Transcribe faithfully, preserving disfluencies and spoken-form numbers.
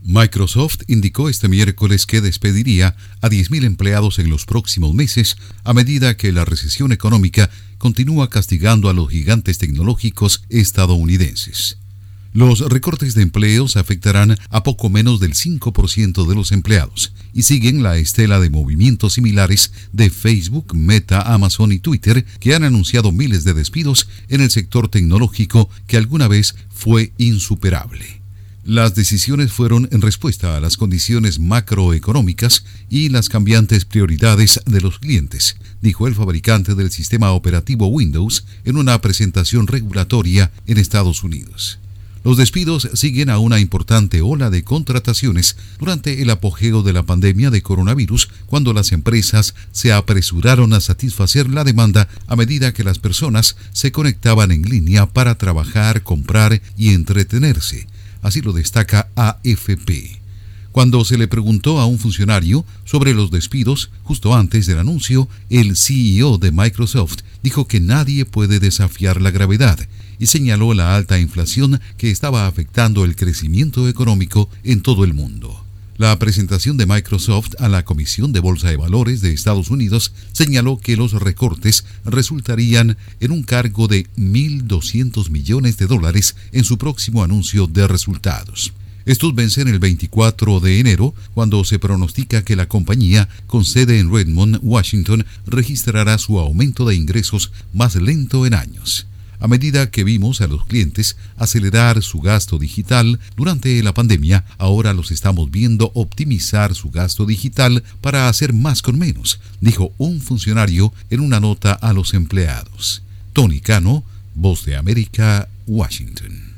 Microsoft indicó este miércoles que despediría a diez mil empleados en los próximos meses a medida que la recesión económica continúa castigando a los gigantes tecnológicos estadounidenses. Los recortes de empleos afectarán a poco menos del cinco por ciento de los empleados y siguen la estela de movimientos similares de Facebook, Meta, Amazon y Twitter, que han anunciado miles de despidos en el sector tecnológico que alguna vez fue insuperable. Las decisiones fueron en respuesta a las condiciones macroeconómicas y las cambiantes prioridades de los clientes, dijo el fabricante del sistema operativo Windows en una presentación regulatoria en Estados Unidos. Los despidos siguen a una importante ola de contrataciones durante el apogeo de la pandemia de coronavirus, cuando las empresas se apresuraron a satisfacer la demanda a medida que las personas se conectaban en línea para trabajar, comprar y entretenerse. Así lo destaca A F P. Cuando se le preguntó a un funcionario sobre los despidos justo antes del anuncio, el C E O de Microsoft dijo que nadie puede desafiar la gravedad y señaló la alta inflación que estaba afectando el crecimiento económico en todo el mundo. La presentación de Microsoft a la Comisión de Bolsa de Valores de Estados Unidos señaló que los recortes resultarían en un cargo de mil doscientos millones de dólares en su próximo anuncio de resultados. Estos vencen el veinticuatro de enero, cuando se pronostica que la compañía, con sede en Redmond, Washington, registrará su aumento de ingresos más lento en años. A medida que vimos a los clientes acelerar su gasto digital durante la pandemia, ahora los estamos viendo optimizar su gasto digital para hacer más con menos, dijo un funcionario en una nota a los empleados. Tony Cano, Voz de América, Washington.